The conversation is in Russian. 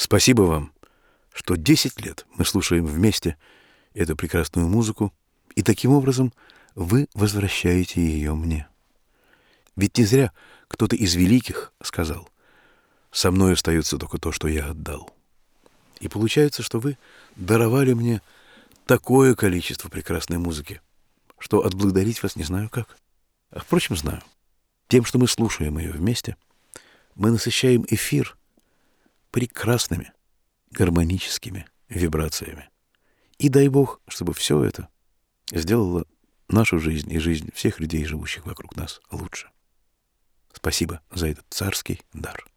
Спасибо вам, что 10 лет мы слушаем вместе эту прекрасную музыку, и таким образом вы возвращаете ее мне. Ведь не зря кто-то из великих сказал: «Со мной остается только то, что я отдал». И получается, что вы даровали мне такое количество прекрасной музыки, что отблагодарить вас не знаю как. А впрочем, знаю. Тем, что мы слушаем ее вместе, мы насыщаем эфир прекрасными гармоническими вибрациями. И дай Бог, чтобы все это сделало нашу жизнь и жизнь всех людей, живущих вокруг нас, лучше. Спасибо за этот царский дар.